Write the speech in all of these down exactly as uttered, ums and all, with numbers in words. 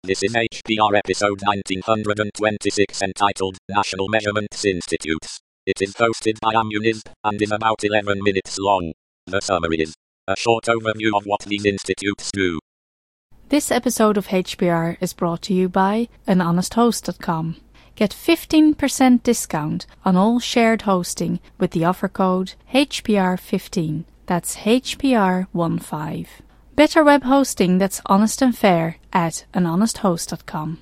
This is H P R episode nineteen twenty-six entitled National Measurements Institutes. It is hosted by Amuniz and is about eleven minutes long. The summary is a short overview of what these institutes do. This episode of H P R is brought to you by an honest host dot com. Get fifteen percent discount on all shared hosting with the offer code H P R fifteen. That's H P R fifteen. Better web hosting that's honest and fair at an honest host dot com.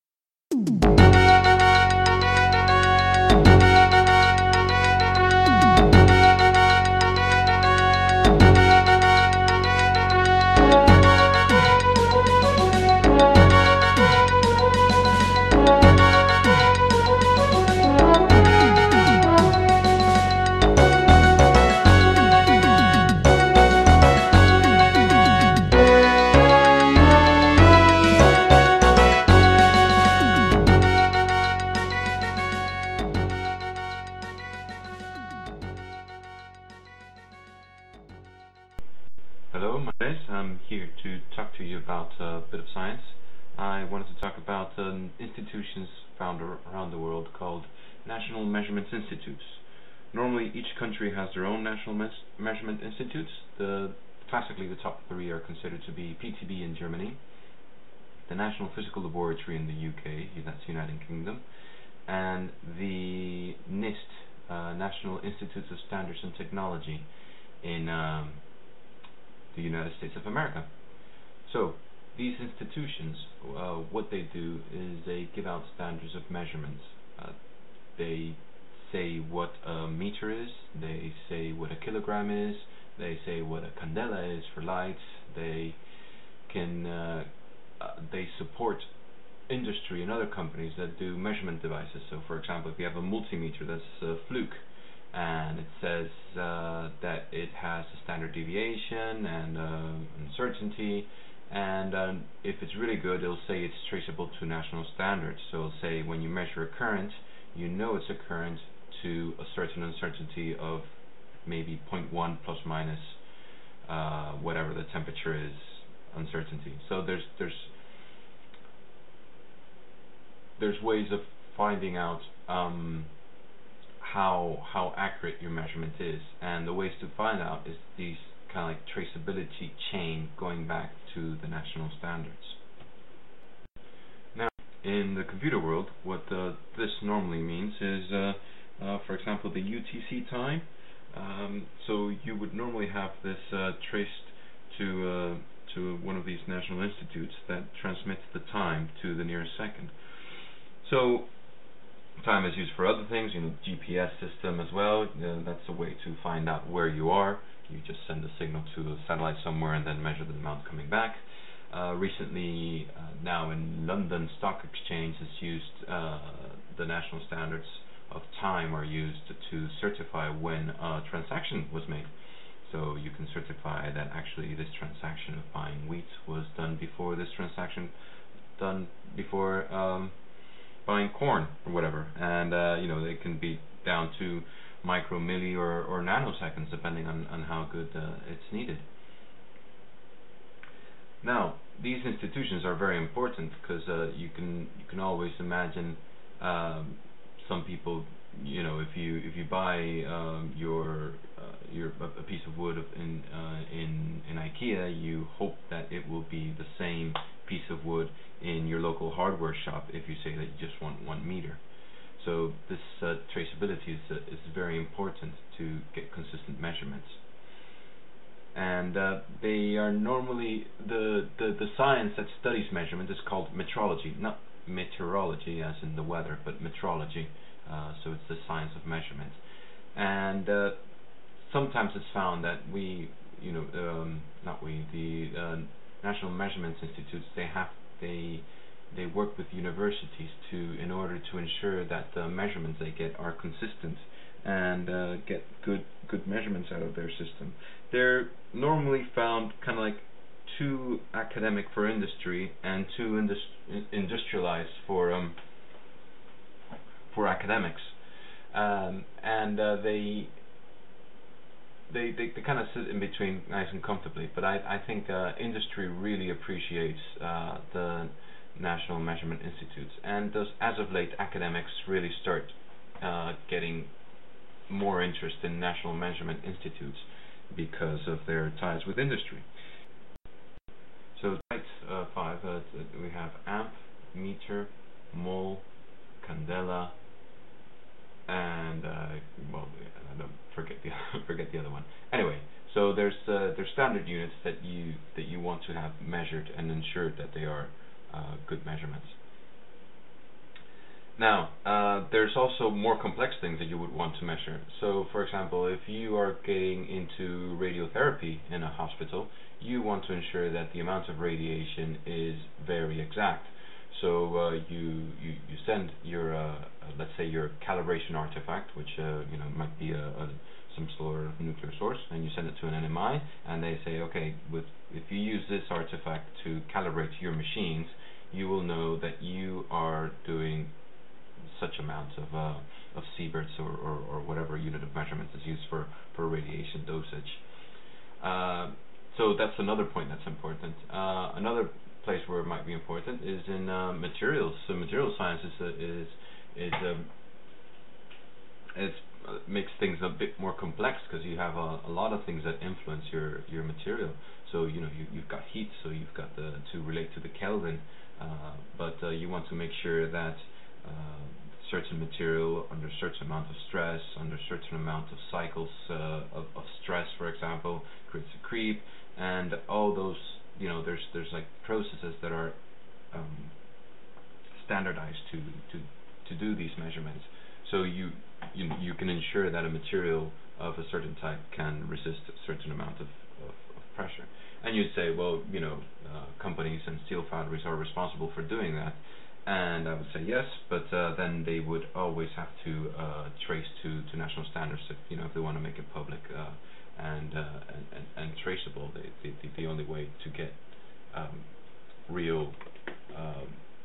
Hello, my name is. I'm here to talk to you about a bit of science. I wanted to talk about um, institutions found ar around the world called National Measurements Institutes. Normally, each country has their own national mes measurement institutes. The, classically, the top three are considered to be P T B in Germany, the National Physical Laboratory in the U K, that's United Kingdom, and the NIST, uh, National Institutes of Standards and Technology in um, the United States of America. So these institutions, uh, what they do is they give out standards of measurements. Uh, they say what a meter is, they say what a kilogram is, they say what a candela is for lights. They can uh, uh, they support industry and other companies that do measurement devices. So for example, if you have a multimeter that's a Fluke, and it says uh, that it has a standard deviation and uh, uncertainty, and um, if it's really good, it'll say it's traceable to national standards. So it'll say when you measure a current, you know it's a current to a certain uncertainty of maybe zero point one plus minus uh, whatever the temperature is uncertainty. So there's there's there's ways of finding out um, how how accurate your measurement is, and the ways to find out is these kind of like traceability chain going back to the national standards. Now, in the computer world, what uh, this normally means is, uh, uh, for example, the U T C time. Um, so you would normally have this uh, traced to uh, to one of these national institutes that transmits the time to the nearest second. So time is used for other things, you know, G P S system as well. Uh, that's a way to find out where you are. You just send a signal to a satellite somewhere and then measure the amount coming back. Uh, recently, uh, now in London Stock Exchange, is used uh, the national standards of time are used to certify when a transaction was made. So you can certify that actually this transaction of buying wheat was done before this transaction done before um, buying corn or whatever, and uh, you know, they can be down to micro, milli, or, or nanoseconds depending on, on how good uh, it's needed. Now, these institutions are very important because uh, you can you can always imagine um, some people, you know, if you if you buy um, your uh, your a, a piece of wood in uh, in in IKEA, you hope that it will be the same piece of wood in your local hardware shop if you say that you just want one meter. So this uh, traceability is, uh, is very important to get consistent measurements. And uh, they are normally, the, the, the science that studies measurement is called metrology, not meteorology as in the weather, but metrology. Uh, so it's the science of measurement. And uh, sometimes it's found that we, you know, um, not we, the uh, National Measurements Institutes, they have they they work with universities to in order to ensure that the measurements they get are consistent and uh, get good good measurements out of their system. They're normally found kind of like too academic for industry and too indus industrialized for um for academics, um, and uh, they they, they, they kind of sit in between nice and comfortably, but I, I think uh, industry really appreciates uh, the national measurement institutes. And thus, as of late, academics really start uh, getting more interest in national measurement institutes because of their ties with industry. So type uh, five, uh, we have amp, meter, mole, candela, and uh, well, I don't forget the forget the other one. Anyway, so there's uh, there's standard units that you that you want to have measured and ensured that they are uh, good measurements. Now, uh, there's also more complex things that you would want to measure. So, for example, if you are getting into radiotherapy in a hospital, you want to ensure that the amount of radiation is very exact. So uh, you, you you send your uh, uh, let's say your calibration artifact, which uh, you know might be a, a some sort of nuclear source, and you send it to an N M I, and they say, okay, with if you use this artifact to calibrate your machines, you will know that you are doing such amounts of uh, of sieverts or, or, or whatever unit of measurement is used for, for radiation dosage. Uh, so that's another point that's important. Uh, another place where it might be important is in uh, materials. So material science is uh, is is um, it uh, makes things a bit more complex because you have a, a lot of things that influence your your material. So you know you, you've got heat, so you've got the to relate to the Kelvin, uh, but uh, you want to make sure that uh, certain material under certain amount of stress, under certain amount of cycles uh, of, of stress, for example, creates a creep, and all those, you know, there's there's like processes that are um, standardized to to to do these measurements. So you you you can ensure that a material of a certain type can resist a certain amount of, of, of pressure. And you'd say, well, you know, uh, companies and steel foundries are responsible for doing that. And I would say yes, but uh, then they would always have to uh, trace to, to national standards if you know if they want to make it public uh, and, uh, and, and and traceable. They, they, they, the only way to get um, real, um,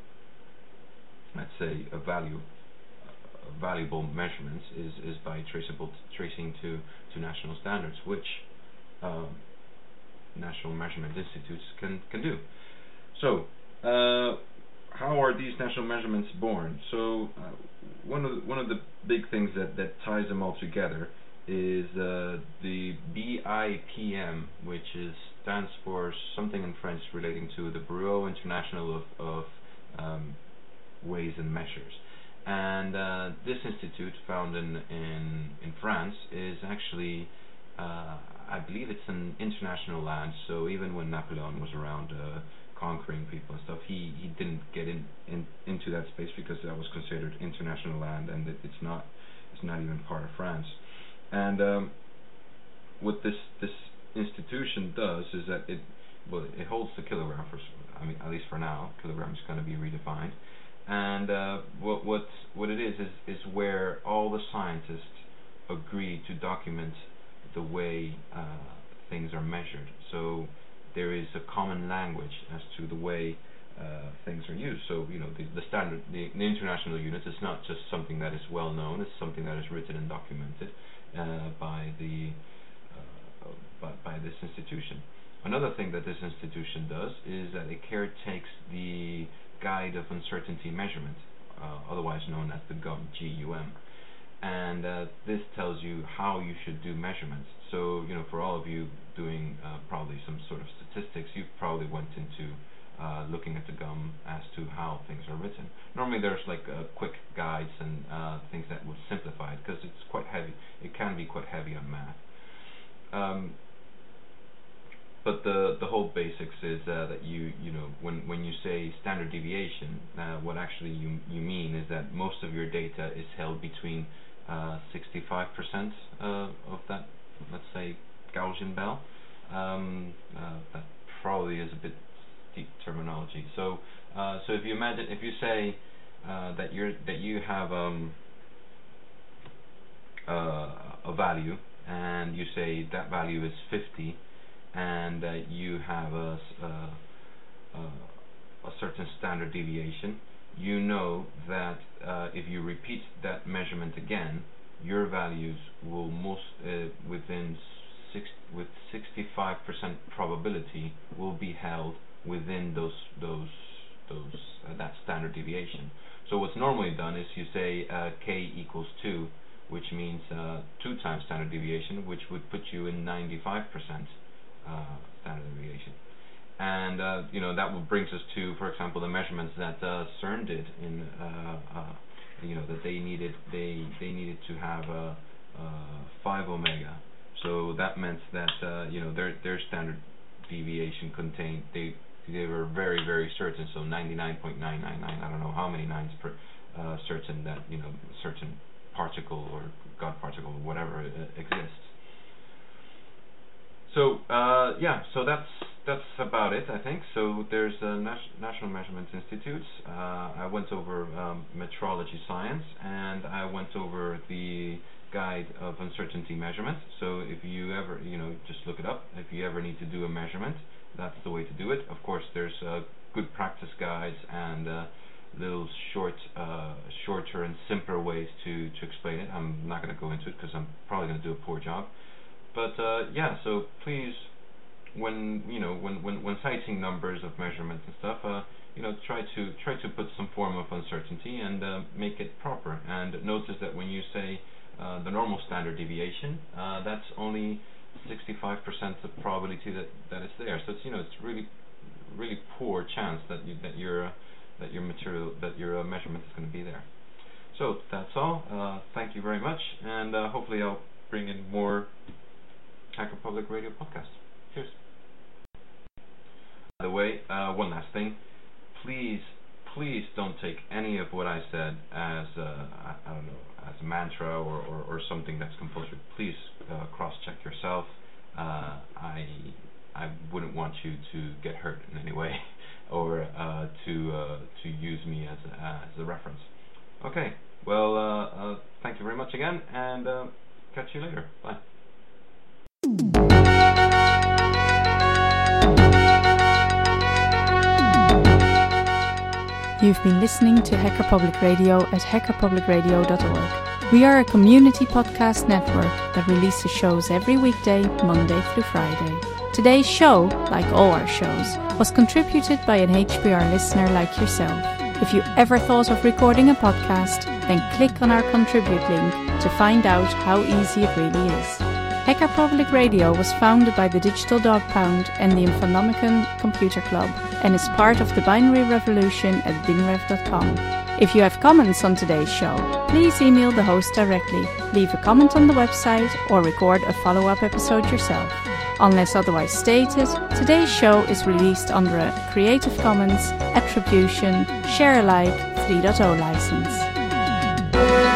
let's say, a value, uh, valuable measurements is is by traceable tracing to to national standards, which um, national measurement institutes can can do. So. Uh, How are these national measurements born? So uh, one of the, one of the big things that, that ties them all together is uh, the B I P M, which is stands for something in French relating to the Bureau International of, of um, Weights and Measures. And uh, this institute, found in, in in France, is actually uh, I believe it's an international land. So even when Napoleon was around. Uh, conquering people and stuff, he he didn't get in, in into that space because that was considered international land, and it, it's not it's not even part of France. And um, what this this institution does is that it well it holds the kilogram for I mean at least for now. Kilogram is going to be redefined, and uh, what what what it is is is where all the scientists agree to document the way uh, things are measured. So there is a common language as to the way uh, things are used. So, you know, the, the standard, the, the international unit is not just something that is well known, it's something that is written and documented uh, by the uh, by, by this institution. Another thing that this institution does is that it caretakes the Guide of Uncertainty Measurement, uh, otherwise known as the GUM, G U M. And uh, this tells you how you should do measurements. So, you know, for all of you doing uh, probably some sort of statistics, you probably went into uh, looking at the GUM as to how things are written. Normally there's like uh, quick guides and uh, things that would simplify it, because it's quite heavy. It can be quite heavy on math. Um, but the the whole basics is uh, that you you know when when you say standard deviation, uh, what actually you you mean is that most of your data is held between uh, sixty-five percent uh, of that, let's say, Gaussian bell. Um, uh, that probably is a bit deep terminology. So uh, so if you imagine, if you say uh, that you're that you have um, uh, a value, and you say that value is fifty, and uh, you have a, a, a, a certain standard deviation, you know that uh, if you repeat that measurement again, your values will most uh, within six, with sixty-five percent probability will be held within those those those uh, that standard deviation. So what's normally done is you say uh, k equals two, which means uh, two times standard deviation, which would put you in ninety-five percent uh, standard deviation. And uh, you know, that would brings us to, for example, the measurements that uh, CERN did in, uh, uh, you know, that they needed they they needed to have a uh, uh, five omega. So that meant that uh, you know, their their standard deviation contained they they were very very certain. So ninety-nine point nine nine nine. I don't know how many nines per uh, certain that you know certain particle or God particle or whatever uh, exists. So uh, yeah, so that's that's about it, I think. So there's uh, Nas National Measurement Institutes. Uh, I went over um, metrology science, and I went over the guide of uncertainty measurement. So if you ever, you know, just look it up. If you ever need to do a measurement, that's the way to do it. Of course, there's uh, good practice guides and uh, little short, uh, shorter and simpler ways to to explain it. I'm not going to go into it because I'm probably going to do a poor job. But uh, yeah, so please, when you know, when when when citing numbers of measurements and stuff, uh, you know, try to try to put some form of uncertainty and uh, make it proper. And notice that when you say uh, the normal standard deviation, uh, that's only sixty-five percent of probability that that it's there. So it's you know, it's really really poor chance that you that your uh, that your material that your uh, measurement is going to be there. So that's all. Uh, thank you very much, and uh, hopefully I'll bring in more Hacker Public Radio podcast. Cheers. By the way, uh, one last thing. Please, please don't take any of what I said as uh, I, I don't know, as a mantra or, or, or something that's compulsory. Please uh, cross-check yourself. Uh, I I wouldn't want you to get hurt in any way, or uh, to uh, to use me as a, uh, as a reference. Okay. Well, uh, uh, thank you very much again, and uh, catch you later. Bye. You've been listening to Hacker Public Radio at hacker public radio dot org. We are a community podcast network that releases shows every weekday, Monday through Friday. Today's show, like all our shows, was contributed by an H P R listener like yourself. If you ever thought of recording a podcast, then click on our contribute link to find out how easy it really is. Hacker Public Radio was founded by the Digital Dog Pound and the Infonomicon Computer Club and is part of the binary revolution at binrev dot com. If you have comments on today's show, please email the host directly, leave a comment on the website, or record a follow-up episode yourself. Unless otherwise stated, today's show is released under a Creative Commons Attribution Share Alike three point oh license.